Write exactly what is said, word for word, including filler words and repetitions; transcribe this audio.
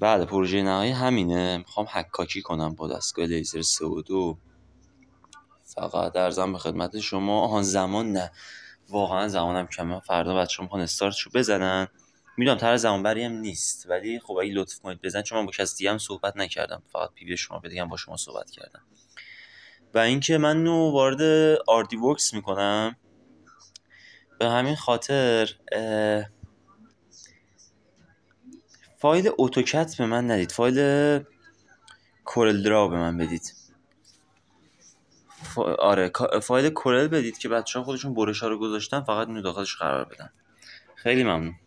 بله پروژه نهایی همینه، میخوام حکاکی کنم با دستگاه لیزر سه و دو. فقط ارزم به خدمت شما آهان زمان نه واقعا زمانم کمه. فردا بچه‌ها میخوان استارتشو بزنن، میدونم طرح زمان بری هم نیست، ولی خب اگه لطف کنید بزن، چون من با کسی دیگه هم صحبت نکردم، فقط پی وی شما بگم با شما صحبت کردم. و اینکه من نو وارد آردی ورکس میکنم، به همین خاطر فایل اتوکد به من ندید، فایل کورل درا به من بدید. فا... آره فایل کورل بدید که بچه‌ها خودشون برش‌ها رو گذاشتن، فقط اینو داخلش قرار بدن. خیلی ممنون.